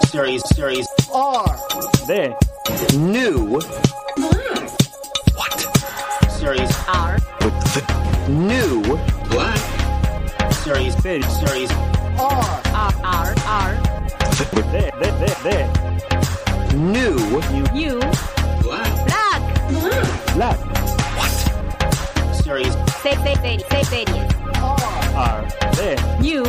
Series R. D. New. What? Series R. New. What? Series R. D. New. U. Black. Black. What? Series Series. R. D. U.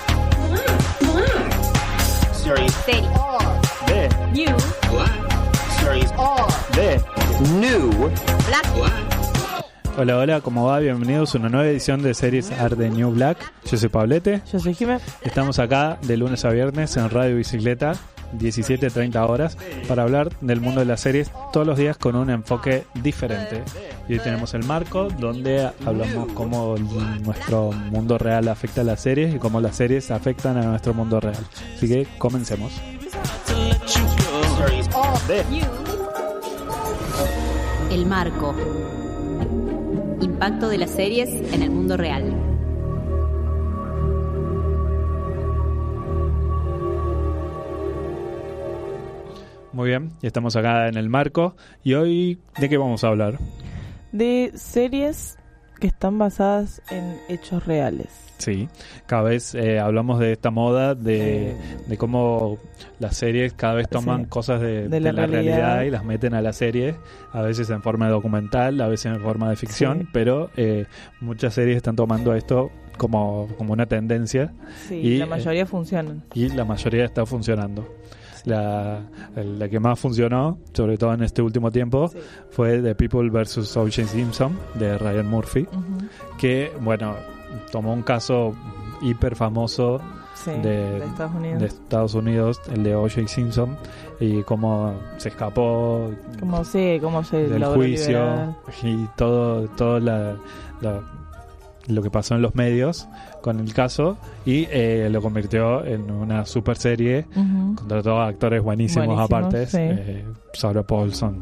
Series Series. D. U. Series D. New. Black. Hola, ¿cómo va? Bienvenidos a una nueva edición de Series Are the New Black. Yo soy Pablete. Yo soy Jimé. Estamos acá de lunes a viernes en Radio Bicicleta, 17:30 horas, para hablar del mundo de las series todos los días con un enfoque diferente. Y hoy tenemos el marco donde hablamos cómo nuestro mundo real afecta a las series y cómo las series afectan a nuestro mundo real. Así que comencemos. Series El marco. Impacto de las series en el mundo real. Muy bien, y estamos acá en el marco. Y hoy, ¿de qué vamos a hablar? De series que están basadas en hechos reales. Sí, cada vez hablamos de esta moda de cómo las series cada vez toman Sí, cosas de de la la realidad realidad y las meten a la serie, a veces en forma de documental, a veces en forma de ficción, Sí. pero muchas series están tomando esto como una tendencia Sí, Y, la mayoría funcionan. y la mayoría está funcionando. La que más funcionó, sobre todo en este último tiempo, Sí. fue The People vs. O.J. Simpson de Ryan Murphy, Ujú. que, bueno, tomó un caso hiper famoso Sí, de Estados Unidos. de Estados Unidos, el de O.J. Simpson, y cómo se escapó Cómo se del logró juicio liberar. y todo lo que pasó en los medios con el caso, y lo convirtió en una super serie. Ujú. Contrató a actores buenísimos Buenísimos, aparte, sí. Sarah Paulson,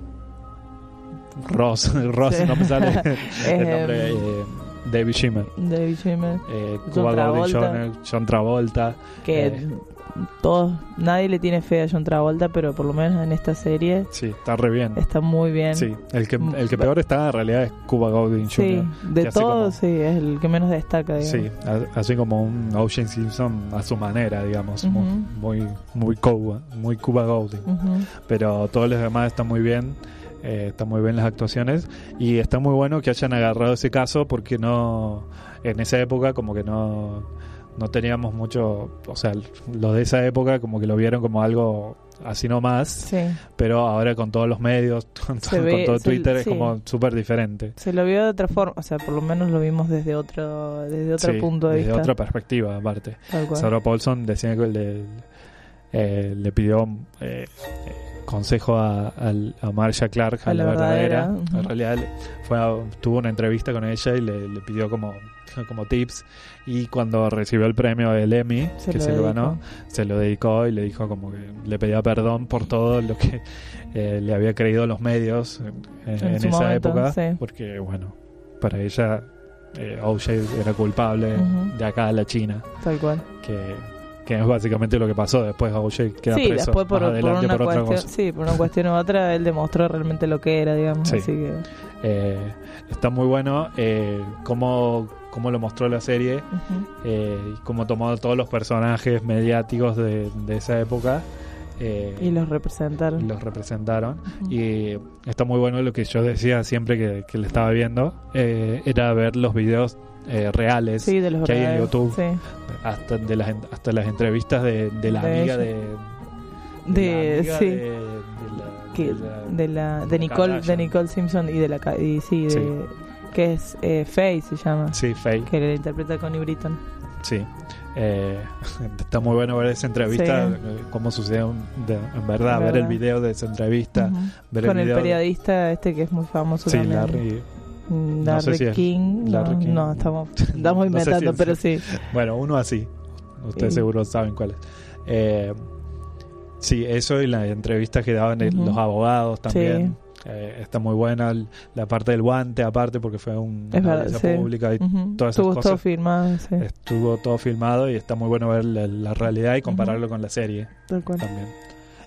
Ross, Sí. no me sale el nombre, David Schwimmer, David Schwimmer, Cuba Gooding Travolta. Jr., John Travolta, que nadie le tiene fe a John Travolta, pero por lo menos en esta serie sí, está re bien. está muy bien. Sí, el que peor está en realidad es Cuba Gooding Jr. Sí, de que hace todos, como- sí, es el que menos destaca, digamos. Sí, así como un O.J. Simpson a su manera, digamos, Ujú. muy Cuba Gooding. Ujú. Pero todos los demás están muy bien. Están muy bien las actuaciones y está muy bueno que hayan agarrado ese caso, porque no, en esa época como que no teníamos mucho, o sea, los de esa época como que lo vieron como algo así nomás, Sí. pero ahora con todos los medios, con ve- todo se- Twitter es sí. como súper diferente. Se lo vio de otra forma, o sea, por lo menos lo vimos desde otro Sí, punto de desde vista. otra perspectiva aparte. Tal cual. Sarah Paulson decía que le pidió consejo a Marcia Clark, a la verdadera. Ujú. En realidad tuvo una entrevista con ella y le pidió como tips, y cuando recibió el premio del Emmy, Se que lo se lo dedicó. ganó, se lo dedicó y le dijo como que le pedía perdón por todo lo que le había creído los medios en su esa momento, época, sí. porque bueno, para ella O.J. era culpable Ujú. de acá a la China, Tal cual. que es básicamente lo que pasó. Después O.J. queda Sí, preso después más adelante una por otra cuestión, cosa. sí, por una cuestión u otra, él demostró realmente lo que era, digamos. Sí. Así que. Está muy bueno cómo lo mostró la serie, Ujú. y cómo tomó todos los personajes mediáticos de esa época Y los representaron. y los representaron. Ujú. Y está muy bueno. Lo que yo decía siempre que le estaba viendo era ver los videos reales Sí, de los que hay en verdaderos, YouTube, Sí. hasta las entrevistas de la De amiga ella. de De, la amiga sí. De Nicole, Kardashian. Nicole Simpson y de la Sí. que es Faye, se llama, Sí, Faye. que la interpreta Connie Britton. Sí. Está muy bueno ver esa entrevista, Sí. cómo sucedió en verdad, ver el video de esa entrevista, Ujú. ver Con el el video periodista este que es muy famoso Sí, también. Larry. Larry no sé si es King. Larry King. No, estamos No sé si inventando, es- pero sí. Bueno, uno así. Ustedes Sí. seguro saben cuál es. Sí, eso y las entrevistas que daban Ujú. los abogados también. Está muy buena la parte del guante aparte, porque fue una Es verdad, audiencia sí. pública y Ujú. todas esas Estuvo todo cosas. filmado, sí. Estuvo todo filmado y está muy bueno ver la realidad y compararlo con la serie Tal cual. también.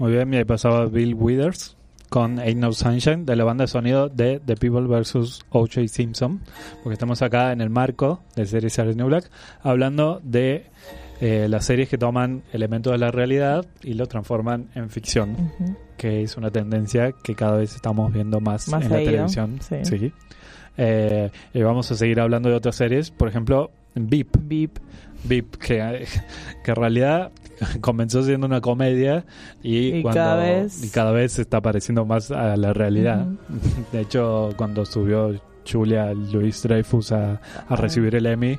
Muy bien, y ahí pasaba Bill Withers con Ain't No Sunshine, de la banda de sonido de The People vs. O.J. Simpson, porque estamos acá en el marco de series Orange New Black, hablando de las series que toman elementos de la realidad y lo transforman en ficción, que es una tendencia que cada vez estamos viendo más en la seguido, televisión. sí. Sí. Y vamos a seguir hablando de otras series, por ejemplo, VIP, que en realidad comenzó siendo una comedia y cada vez se está pareciendo más a la realidad. De hecho, cuando subió Julia Louis-Dreyfus a recibir el Emmy,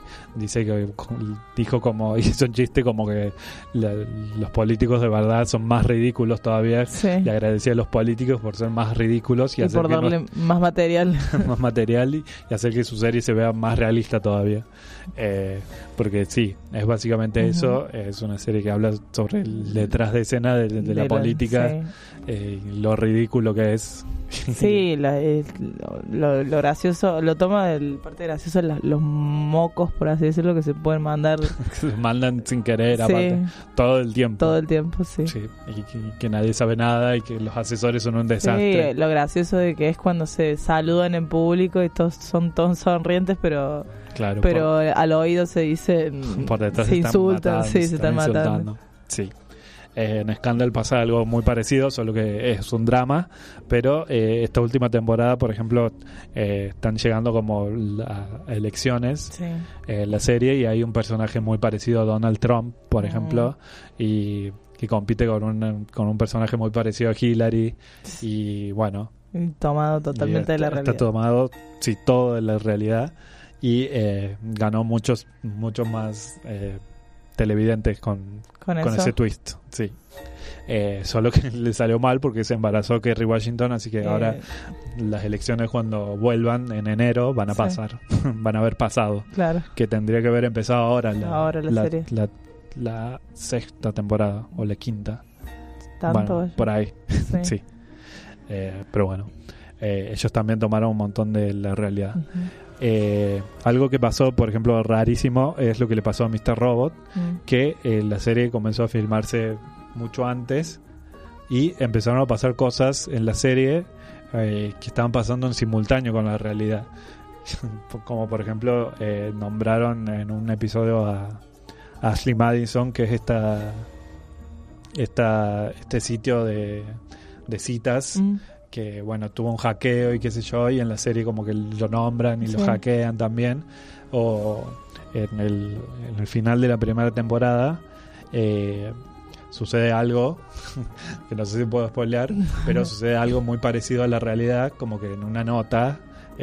dijo como, hizo un chiste como que los políticos de verdad son más ridículos todavía. Sí. Le agradecía a los políticos por ser más ridículos y hacer por darle más material más material y hacer que su serie se vea más realista todavía, porque sí, es básicamente eso. Es una serie que habla sobre el detrás de escena de la política, lo ridículo que es. Sí, lo gracioso, lo toma del parte graciosa, los mocos, por así decirlo, que se pueden mandar. Se mandan sin querer, sí, aparte, todo el tiempo. Todo el tiempo, sí. Sí, y que nadie sabe nada y que los asesores son un desastre. Sí, lo gracioso de que es cuando se saludan en público y todos son todos sonrientes, pero claro, al oído se dicen, por detrás se están insultan, matando, sí, se están matando. insultando. Sí. En Scandal pasa algo muy parecido, solo que es un drama, pero esta última temporada, por ejemplo, están llegando como a elecciones en la serie y hay un personaje muy parecido a Donald Trump, por ejemplo, y que compite con un personaje muy parecido a Hillary y bueno, tomado totalmente de la realidad. Está tomado, sí, todo de la realidad y ganó muchos más televidentes con ese twist, sí. Solo que le salió mal porque se embarazó Kerry Washington, así que ahora las elecciones cuando vuelvan en enero van a pasar, van a haber pasado. Claro. Que tendría que haber empezado ahora la serie. La sexta temporada o la quinta. Tanto bueno, por ahí. Sí. Pero bueno, ellos también tomaron un montón de la realidad. Algo que pasó, por ejemplo, rarísimo, es lo que le pasó a Mr. Robot, que la serie comenzó a filmarse mucho antes y empezaron a pasar cosas en la serie que estaban pasando en simultáneo con la realidad. Como por ejemplo, nombraron en un episodio a Ashley Madison, que es este sitio de citas, que bueno, tuvo un hackeo y qué sé yo, y en la serie como que lo nombran y lo hackean también. O en el final de la primera temporada sucede algo que no sé si puedo spoilear, pero sucede algo muy parecido a la realidad, como que en una nota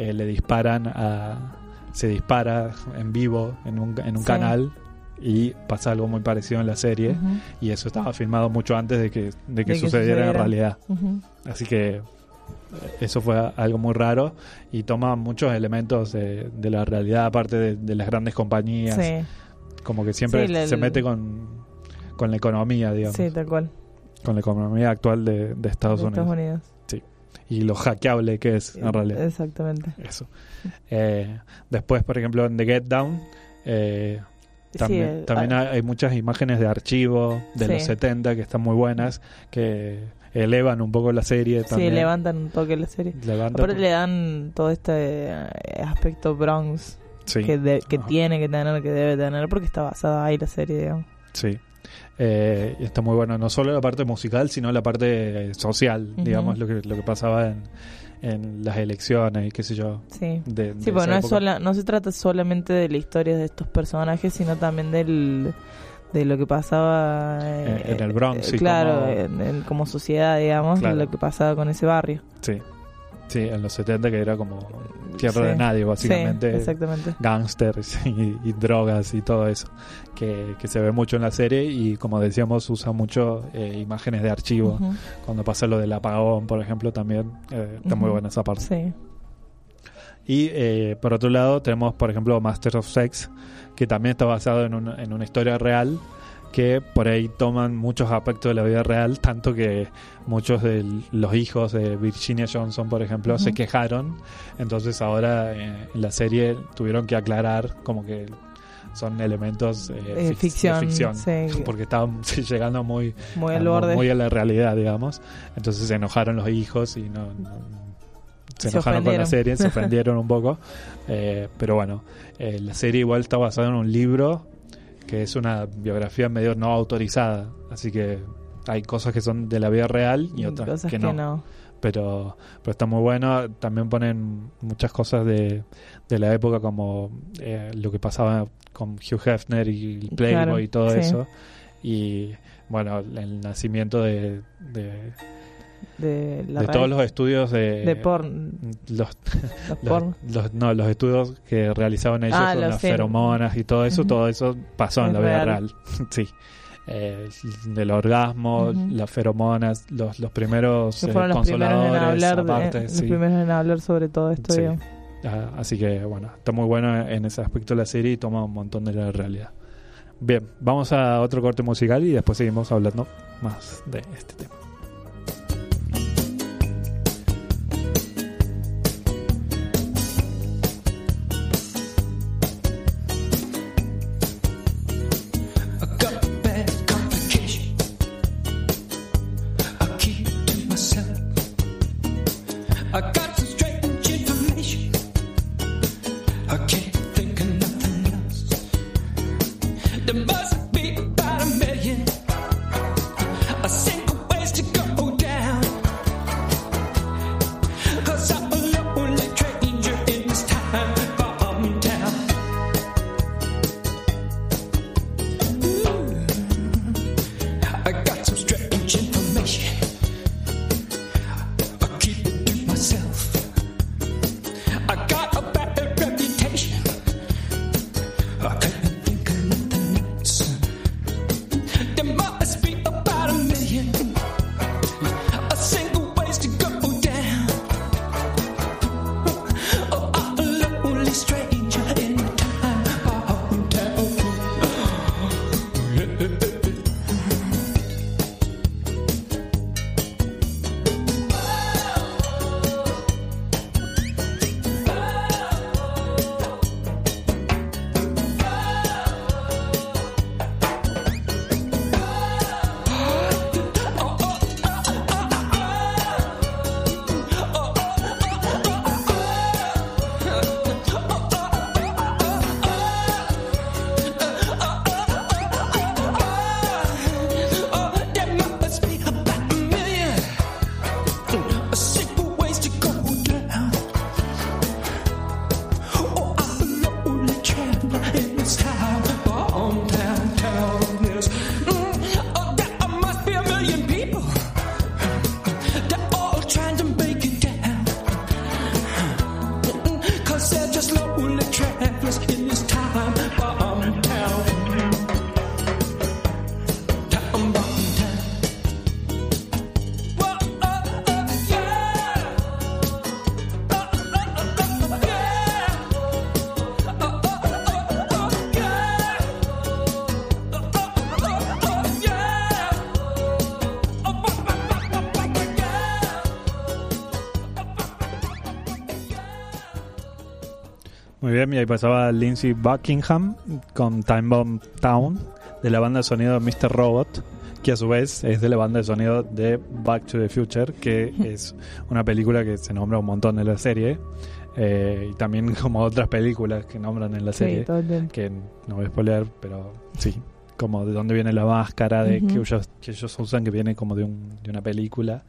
se dispara en vivo en un canal y pasa algo muy parecido en la serie, y eso estaba filmado mucho antes de que sucediera en realidad. Así que eso fue algo muy raro y toma muchos elementos de la realidad, aparte de las grandes compañías, como que siempre se mete con la economía, digamos. Sí, tal cual. Con la economía actual de Estados Unidos. Sí. Y lo hackeable que es en realidad. Exactamente. Eso. Después, por ejemplo, en The Get Down también hay muchas imágenes de archivo de los 70 que están muy buenas, que elevan un poco la serie también. Sí, levantan un toque la serie. Aparte le dan todo este aspecto Bronx que tiene que tener, que debe tener, porque está basada ahí la serie, digamos. Sí. Está muy bueno, no solo la parte musical, sino la parte social, digamos, lo que pasaba en las elecciones y qué sé yo. Sí, porque no se trata solamente de la historia de estos personajes, sino también de lo que pasaba en el Bronx, claro, como sociedad, digamos, claro, lo que pasaba con ese barrio. Sí, en los 70, que era como tierra de nadie, básicamente. Exactamente. Gángsters y drogas y todo eso, que se ve mucho en la serie, y como decíamos, usa mucho imágenes de archivo. Cuando pasa lo del apagón, por ejemplo, también está muy buena esa parte. Sí. Y por otro lado tenemos, por ejemplo, Masters of Sex, que también está basado en una historia real, que por ahí toman muchos aspectos de la vida real, tanto que muchos de los hijos de Virginia Johnson, por ejemplo, se quejaron. Entonces ahora en la serie tuvieron que aclarar como que son elementos ficción, de ficción, sí. porque estaban llegando muy al borde. muy a la realidad, digamos. Entonces se enojaron los hijos y se enojaron con la serie, se ofendieron un poco. Pero bueno, la serie igual está basada en un libro que es una biografía medio no autorizada, así que hay cosas que son de la vida real y otras cosas que no. Pero está muy bueno. También ponen muchas cosas de la época, como lo que pasaba con Hugh Hefner y el Playboy, claro, y todo eso. Y bueno, el nacimiento de todos los estudios de porn. Los estudios que realizaban ellos con las feromonas y todo eso, todo eso pasó en la vida real. Sí. Del orgasmo, las feromonas, los primeros consoladores, los primeros en hablar sobre todo esto. Sí. Así que bueno, está muy bueno en ese aspecto la serie y toma un montón de la realidad. Bien, vamos a otro corte musical y después seguimos hablando más de este tema. Muy bien, y ahí pasaba Lindsey Buckingham con Time Bomb Town, de la banda de sonido Mr. Robot, que a su vez es de la banda de sonido de Back to the Future, que es una película que se nombra un montón en la serie, y también como otras películas que nombran en la serie, que no voy a spoilear, pero sí, como de dónde viene la máscara de que ellos usan, que viene como de una película,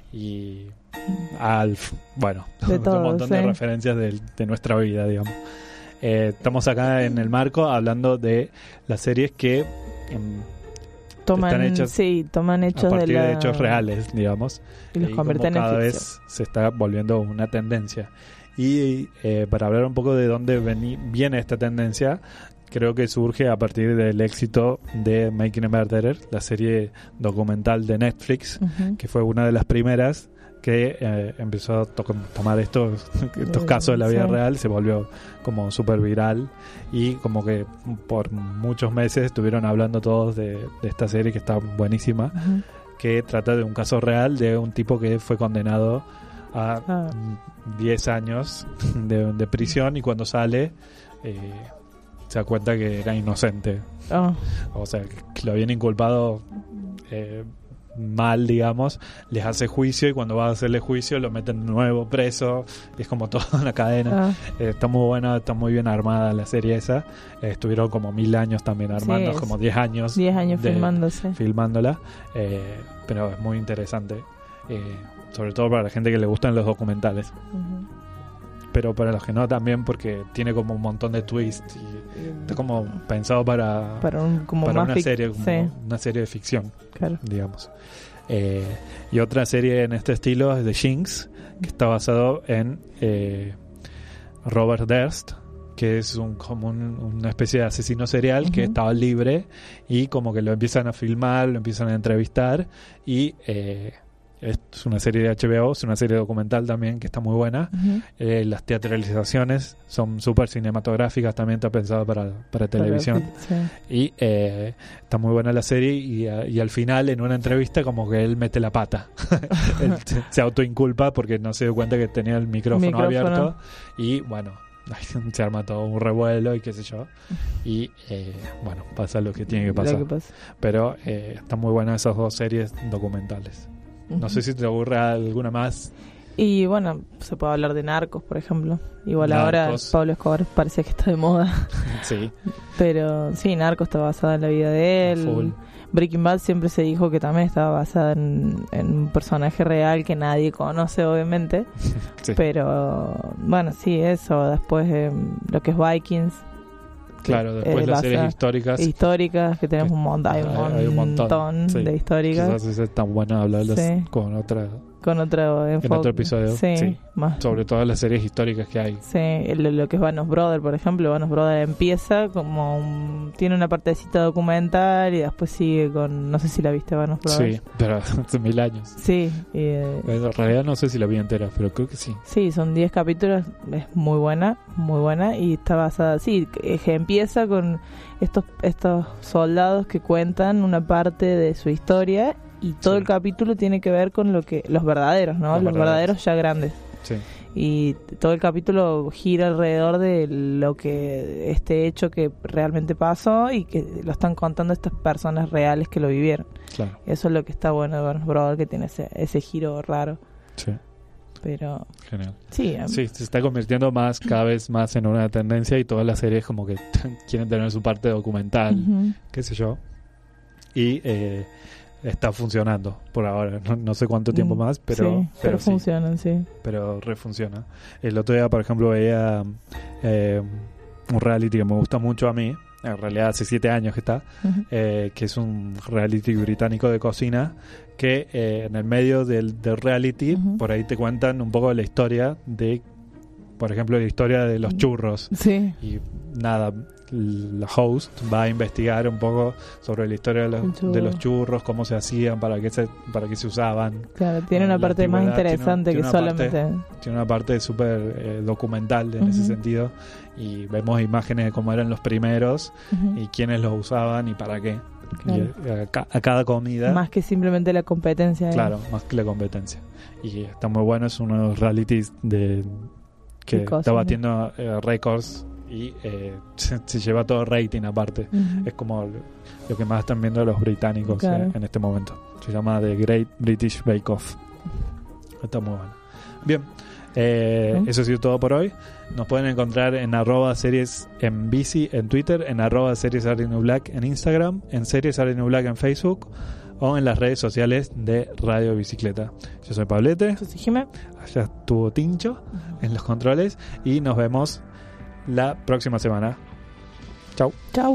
y Alf, bueno, todo, un montón de referencias de nuestra vida, digamos. Estamos acá en el marco hablando de las series que están hechas a partir de hechos reales, digamos, y los convierten en cada ficción. vez se está volviendo una tendencia. Y para hablar un poco de dónde viene esta tendencia, creo que surge a partir del éxito de Making a Murderer, la serie documental de Netflix, que fue una de las primeras que empezó a tomar estos casos de la vida real, se volvió como súper viral, y como que por muchos meses estuvieron hablando todos de esta serie, que está buenísima, que trata de un caso real de un tipo que fue condenado a 10 años de prisión, y cuando sale se da cuenta que era inocente. Oh, O sea, que lo habían inculpado mal, digamos. Les hace juicio y cuando va a hacerle juicio lo meten de nuevo preso. Y es como toda una cadena. Está muy buena, está muy bien armada la serie esa. Estuvieron como 1000 años también armando, Sí, como 10 años. 10 años de- filmándose. filmándola. Pero es muy interesante. Sobre todo para la gente que le gustan los documentales. Ujú. Pero para los que no también, porque tiene como un montón de twists y está como pensado para Como para más una serie, como Sí, una serie de ficción, claro. digamos. Y otra serie en este estilo es The Jinx, que está basado en Robert Durst, que es una especie de asesino serial que Ujú. estaba libre y como que lo empiezan a filmar, lo empiezan a entrevistar y es una serie de HBO, es una serie documental también que está muy buena. Ujú. Las teatralizaciones son súper cinematográficas, también está pensado para televisión. Sí. Y está muy buena la serie y al final en una entrevista como que él mete la pata. Él se autoinculpa porque no se dio cuenta que tenía el micrófono abierto y bueno, se arma todo un revuelo y qué sé yo. Y bueno, pasa lo que tiene que pasar. Lo que pasa. Pero están muy buenas esas dos series documentales. No sé si te ocurre alguna más. Y bueno, se puede hablar de Narcos, por ejemplo. Igual ahora Narcos. Pablo Escobar parece que está de moda. Sí, Pero sí, Narcos está basada en la vida de él. full. Breaking Bad siempre se dijo que también estaba basada en un personaje real que nadie conoce, obviamente. Sí. Pero bueno, sí, eso. Después lo que es Vikings. Claro, después las series históricas, que tenemos un montón. Hay un montón sí. de históricas. Quizás es tan bueno hablarlas Sí. con otra, Con otro enfoque. en otro episodio. Sí, Sí. más. Sobre todo las series históricas que hay. Sí, lo que es Vanos Brothers, por ejemplo. Vanos Brothers empieza como tiene una partecita documental y después sigue con, no sé si la viste, Vanos Brothers. Sí, pero hace 1000 años. Sí, En realidad no sé si la vi entera, pero creo que sí. sí, son 10 capítulos, es muy buena y está basada, sí, que empieza con estos soldados que cuentan una parte de su historia y todo Sí. el capítulo tiene que ver con los verdaderos, ¿no? Los Los verdaderos ya grandes. Sí, Y todo el capítulo gira alrededor de lo que este hecho que realmente pasó y que lo están contando estas personas reales que lo vivieron. claro. Eso es lo que está bueno de Warner Brothers, que tiene ese giro raro. Sí, Pero genial. sí, Sí, se está convirtiendo cada vez más en una tendencia y todas las series como que quieren tener su parte documental, ujú. qué sé yo. Y está funcionando por ahora. No sé cuánto tiempo más, pero sí, pero sí, funcionan, sí. pero refunciona. El otro día, por ejemplo, veía un reality que me gusta mucho a mí. En realidad hace 7 años que está. Ujú. Que es un reality británico de cocina que en el medio del reality Ujú. por ahí te cuentan un poco de la historia de, por ejemplo, la historia de los churros. Sí, Y nada, la host va a investigar un poco sobre la historia de los churros, cómo se hacían, para qué se usaban. claro, tiene una La parte más antigüedad interesante tiene que una solamente... Tiene una parte súper documental en ese Ujú. sentido, y vemos imágenes de cómo eran los primeros Ujú. y quiénes los usaban y para qué. Claro. Y a cada comida, Más que simplemente la competencia. claro, más que la competencia. Y está muy bueno, es uno de los realities que De cocina. está batiendo récords y se lleva todo rating aparte. Ujú. Es como lo que más están viendo los británicos Claro. en este momento. Se llama The Great British Bake Off. Está muy bueno. Bien, eso ha sido todo por hoy. Nos pueden encontrar en @series en bici en Twitter, en @series Black en Instagram, en series Black en Facebook o en las redes sociales de Radio Bicicleta. Yo soy Pablete, Yo soy Jimé. allá estuvo Tincho en los controles y nos vemos la próxima semana. Chau. Chau.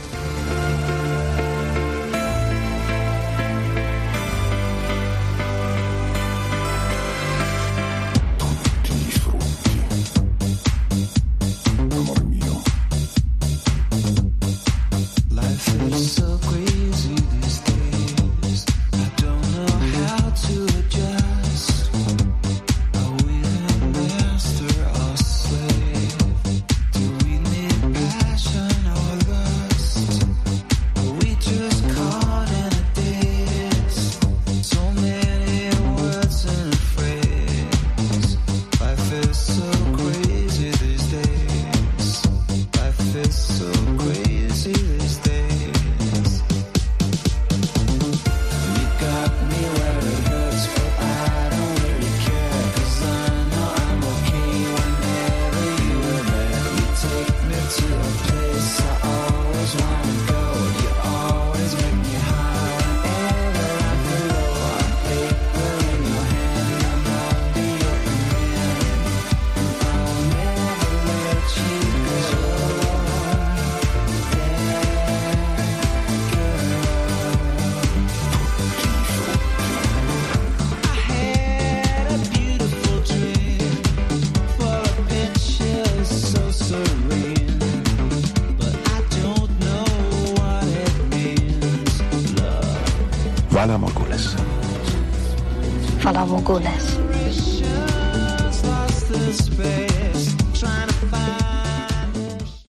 Life is so crazy these days. I don't know how to adjust. Are we the master or slave? Do we need passion or lust? Are we just caught in a dance? So many words and a phrase. Life is so crazy these days. Life is so Valamogules. Valamogules. Lost in space, trying to find